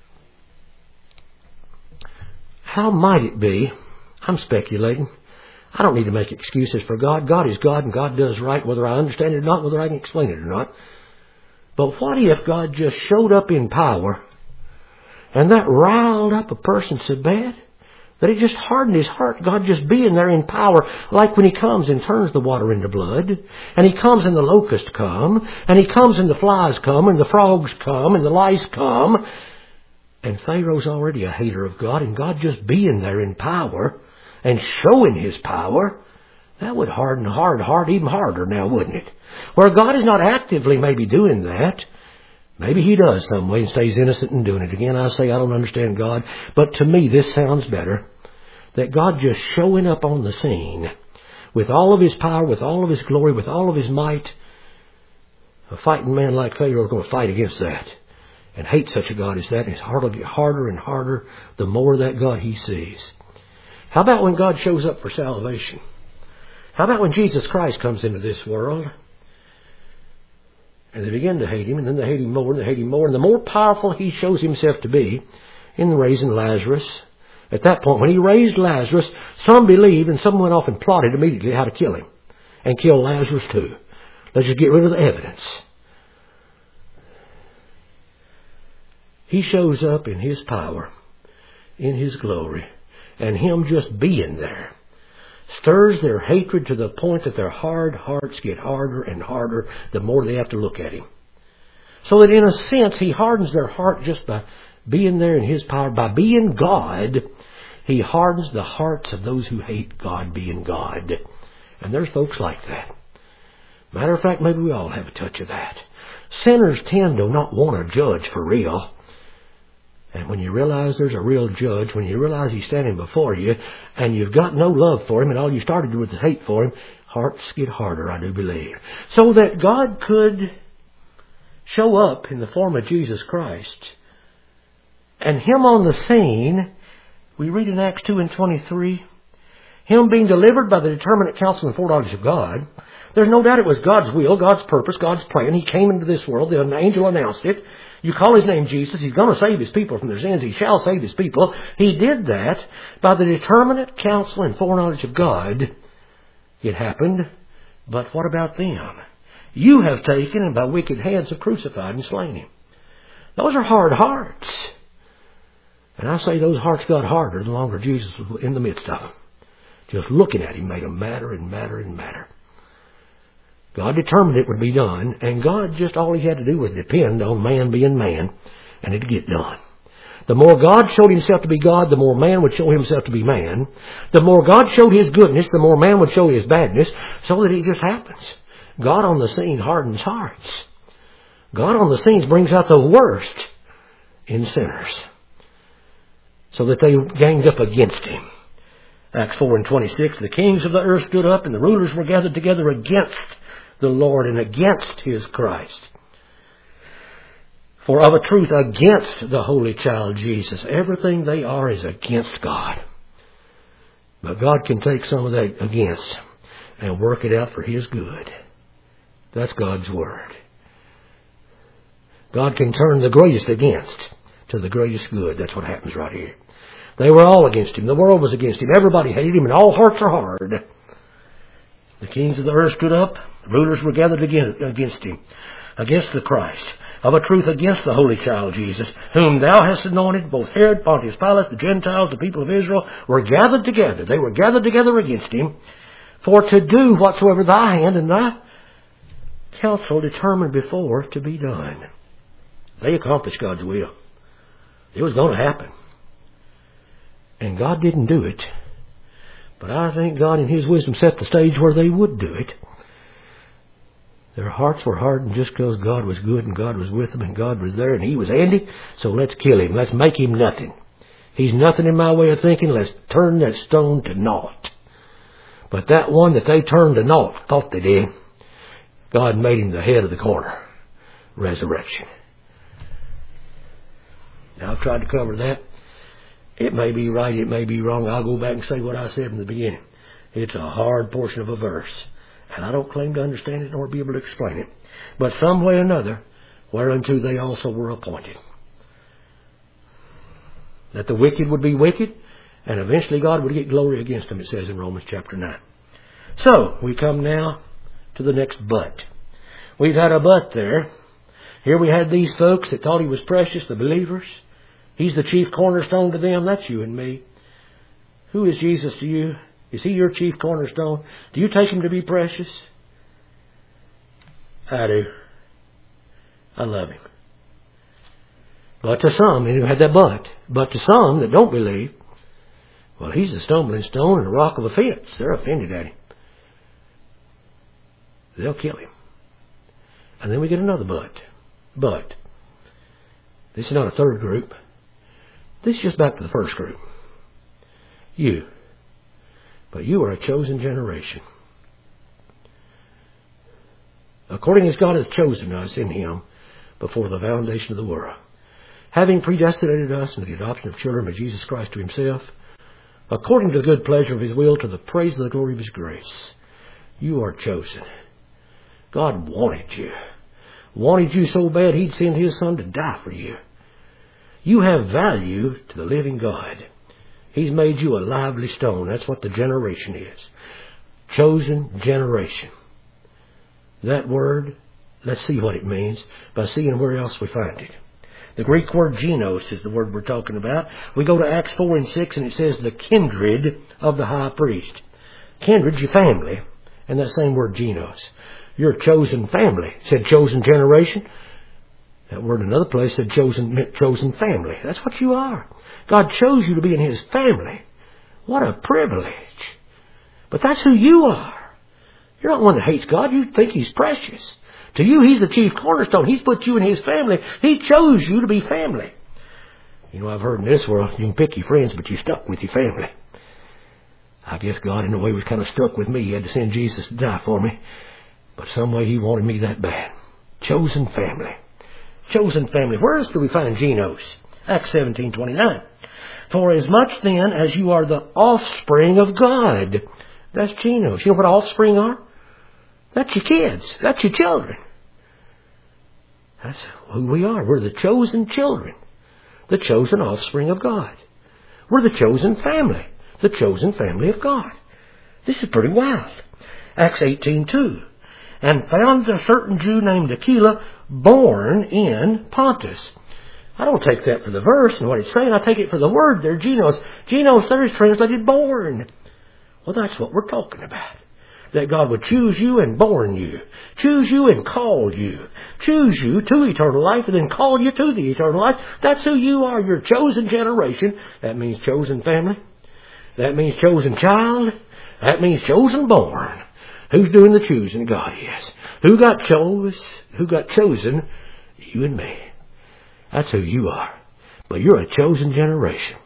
How might it be, I'm speculating, I don't need to make excuses for God. God is God and God does right whether I understand it or not, whether I can explain it or not. But what if God just showed up in power and that riled up a person so bad that it just hardened his heart, God just being there in power, like when He comes and turns the water into blood, and He comes and the locusts come, and He comes and the flies come, and the frogs come, and the lice come, and Pharaoh's already a hater of God, and God just being there in power and showing His power, that would harden a hard heart even harder now, wouldn't it? Where God is not actively maybe doing that. Maybe He does some way and stays innocent in doing it. Again, I say I don't understand God, but to me this sounds better. That God just showing up on the scene with all of His power, with all of His glory, with all of His might. A fighting man like Pharaoh is going to fight against that and hate such a God as that. And his heart will get harder and harder the more that God he sees. How about when God shows up for salvation? How about when Jesus Christ comes into this world? And they begin to hate Him, and then they hate Him more, and they hate Him more. And the more powerful He shows Himself to be in the raising Lazarus. At that point, when He raised Lazarus, some believed and some went off and plotted immediately how to kill Him. And kill Lazarus too. Let's just get rid of the evidence. He shows up in His power, in His glory, and Him just being there stirs their hatred to the point that their hard hearts get harder and harder the more they have to look at Him. So that in a sense, He hardens their heart just by being there in His power. By being God, He hardens the hearts of those who hate God being God. And there's folks like that. Matter of fact, maybe we all have a touch of that. Sinners tend to not want to judge for real. And when you realize there's a real judge, when you realize He's standing before you, and you've got no love for Him, and all you started with is hate for Him, hearts get harder, I do believe. So that God could show up in the form of Jesus Christ, and Him on the scene, we read in Acts two and twenty-three, Him being delivered by the determinate counsel and foreknowledge of God. There's no doubt it was God's will, God's purpose, God's plan. He came into this world. The angel announced it. You call His name Jesus. He's going to save His people from their sins. He shall save His people. He did that by the determinate counsel and foreknowledge of God. It happened. But what about them? You have taken and by wicked hands have crucified and slain Him. Those are hard hearts. And I say those hearts got harder the longer Jesus was in the midst of them. Just looking at Him made them madder and madder and madder. God determined it would be done, and God just all He had to do was depend on man being man, and it'd get done. The more God showed Himself to be God, the more man would show himself to be man. The more God showed His goodness, the more man would show His badness, so that it just happens. God on the scene hardens hearts. God on the scenes brings out the worst in sinners, so that they ganged up against Him. Acts four and twenty-six, the kings of the earth stood up, and the rulers were gathered together against the Lord and against His Christ. For of a truth, against the Holy Child Jesus, everything they are is against God. But God can take some of that against and work it out for His good. That's God's Word. God can turn the greatest against to the greatest good. That's what happens right here. They were all against Him. The world was against Him. Everybody hated Him, and all hearts are hard. The kings of the earth stood up. The rulers were gathered against Him, against the Christ. Of a truth, against the Holy Child Jesus, whom Thou hast anointed. Both Herod, Pontius Pilate, the Gentiles, the people of Israel were gathered together. They were gathered together against Him, for to do whatsoever Thy hand and Thy counsel determined before to be done. They accomplished God's will. It was going to happen. And God didn't do it. But I think God in His wisdom set the stage where they would do it. Their hearts were hardened just because God was good and God was with them and God was there and He was handy. So let's kill Him. Let's make Him nothing. He's nothing in my way of thinking. Let's turn that stone to naught. But that one that they turned to naught, thought they did, God made Him the head of the corner. Resurrection. Now I've tried to cover that. It may be right, it may be wrong. I'll go back and say what I said in the beginning. It's a hard portion of a verse. And I don't claim to understand it nor be able to explain it. But some way or another, whereunto they also were appointed. That the wicked would be wicked, And eventually God would get glory against them, it says in Romans chapter nine. So, we come now to the next but. We've had a but there. Here we had these folks that thought He was precious, the believers. He's the chief cornerstone to them. That's you and me. Who is Jesus to you? Is He your chief cornerstone? Do you take Him to be precious? I do. I love Him. But to some, and you had that but, but to some that don't believe, well, He's a stumbling stone and a rock of offense. They're offended at Him. They'll kill Him. And then we get another but. But this is not a third group. This is just back to the first group. You. But you are a chosen generation. According as God has chosen us in Him before the foundation of the world, having predestinated us into the adoption of children by Jesus Christ to Himself, according to the good pleasure of His will, to the praise of the glory of His grace. You are chosen. God wanted you. Wanted you so bad He'd send His Son to die for you. You have value to the living God. He's made you a lively stone. That's what the generation is. Chosen generation. That word, let's see what it means by seeing where else we find it. The Greek word genos is the word we're talking about. We go to Acts four and six and it says the kindred of the high priest. Kindred's your family. And that same word genos. You're a chosen family. It said chosen generation. That word in another place said chosen, meant chosen family. That's what you are. God chose you to be in His family. What a privilege. But that's who you are. You're not one that hates God. You think He's precious. To you, He's the chief cornerstone. He's put you in His family. He chose you to be family. You know, I've heard in this world, you can pick your friends, but you're stuck with your family. I guess God, in a way, was kind of stuck with me. He had to send Jesus to die for me. But some way He wanted me that bad. Chosen family. Chosen family. Where else do we find genos? Acts seventeen twenty-nine. For as much then as you are the offspring of God. That's genos. You know what offspring are? That's your kids. That's your children. That's who we are. We're the chosen children. The chosen offspring of God. We're the chosen family. The chosen family of God. This is pretty wild. Acts eighteen two. And found a certain Jew named Aquila, born in Pontus. I don't take that for the verse and what it's saying. I take it for the word there, genos. Genos there is translated born. Well, that's what we're talking about. That God would choose you and born you. Choose you and call you. Choose you to eternal life and then call you to the eternal life. That's who you are. You're chosen generation. That means chosen family. That means chosen child. That means chosen born. Who's doing the choosing? God is. Who got chose? Who got chosen? You and me. That's who you are. But you're a chosen generation.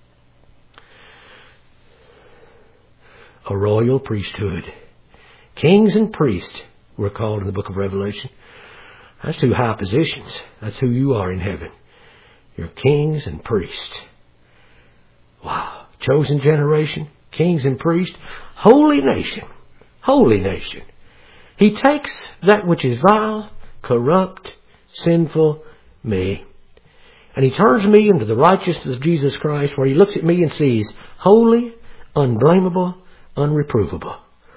A royal priesthood. Kings and priests we're called in the book of Revelation. That's two high positions. That's who you are in heaven. You're kings and priests. Wow. Chosen generation. Kings and priests. Holy nation. Holy nation. He takes that which is vile, corrupt, sinful, me, and He turns me into the righteousness of Jesus Christ, where He looks at me and sees holy, unblameable, unreprovable.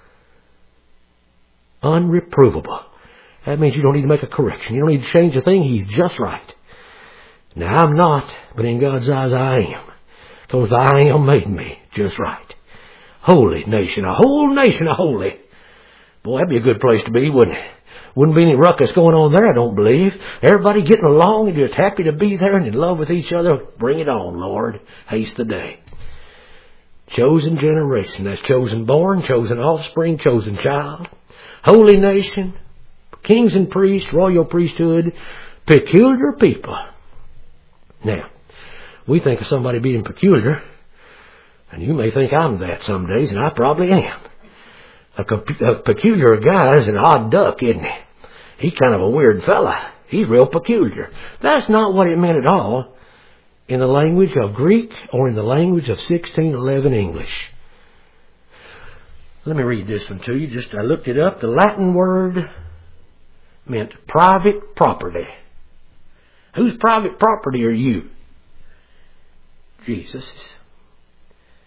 Unreprovable. That means you don't need to make a correction. You don't need to change a thing. He's just right. Now, I'm not, but in God's eyes I am. Because I am made me just right. Holy nation. A whole nation of holy. Boy, that'd be a good place to be, wouldn't it? Wouldn't be any ruckus going on there, I don't believe. Everybody getting along and just happy to be there and in love with each other. Bring it on, Lord. Haste the day. Chosen generation. That's chosen born, chosen offspring, chosen child. Holy nation. Kings and priests, royal priesthood, peculiar people. Now, we think of somebody being peculiar, and you may think I'm that some days, and I probably am. A, a peculiar guy is an odd duck, isn't he? He's kind of a weird fella. He's real peculiar. That's not what it meant at all in the language of Greek or in the language of sixteen eleven English. Let me read this one to you. Just I looked it up. The Latin word meant private property. Whose private property are you? Jesus'.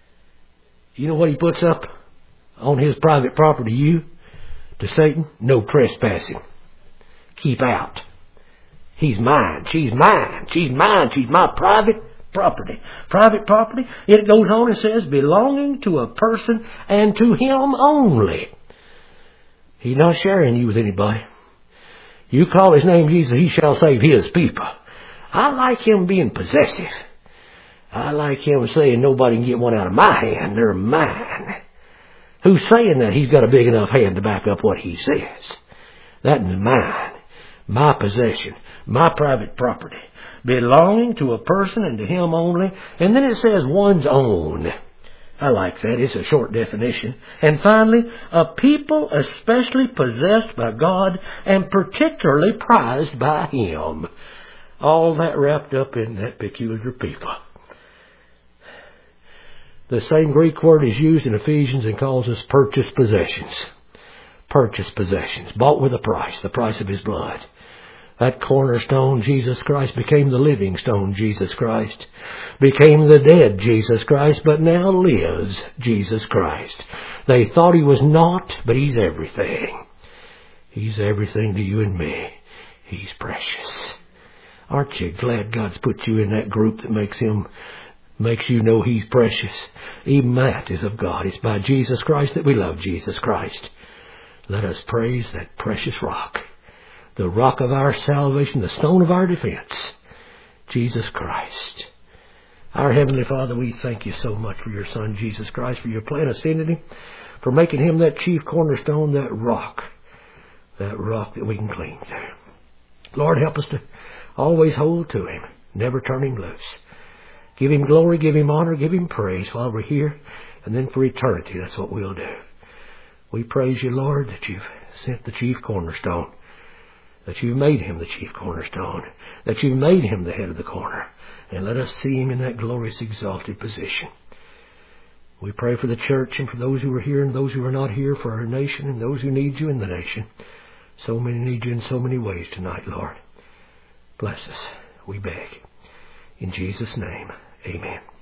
You know what he puts up on his private property, you, to Satan? No trespassing. Keep out. He's mine. She's mine. She's mine. She's my private property. Private property, it goes on and says, belonging to a person and to him only. He's not sharing you with anybody. You call his name Jesus, he shall save his people. I like him being possessive. I like him saying nobody can get one out of my hand. They're mine. Who's saying that? He's got a big enough hand to back up what he says. That is mine. My possession. My private property. Belonging to a person and to him only. And then it says one's own. I like that. It's a short definition. And finally, a people especially possessed by God and particularly prized by him. All that wrapped up in that peculiar people. The same Greek word is used in Ephesians and calls us purchased possessions. Purchased possessions. Bought with a price. The price of his blood. That cornerstone, Jesus Christ, became the living stone, Jesus Christ. Became the dead, Jesus Christ, but now lives, Jesus Christ. They thought he was not, but he's everything. He's everything to you and me. He's precious. Aren't you glad God's put you in that group that makes him, makes you know he's precious? Even that is of God. It's by Jesus Christ that we love Jesus Christ. Let us praise that precious rock. The rock of our salvation, the stone of our defense, Jesus Christ. Our Heavenly Father, we thank you so much for your Son, Jesus Christ, for your plan of sending him, for making him that chief cornerstone, that rock, that rock that we can cling to. Lord, help us to always hold to him, never turn him loose. Give him glory, give him honor, give him praise while we're here, and then for eternity, that's what we'll do. We praise you, Lord, that you've sent the chief cornerstone, that you've made him the chief cornerstone, that you've made him the head of the corner, and let us see him in that glorious, exalted position. We pray for the church and for those who are here and those who are not here, for our nation and those who need you in the nation. So many need you in so many ways tonight, Lord. Bless us, we beg. In Jesus' name, amen.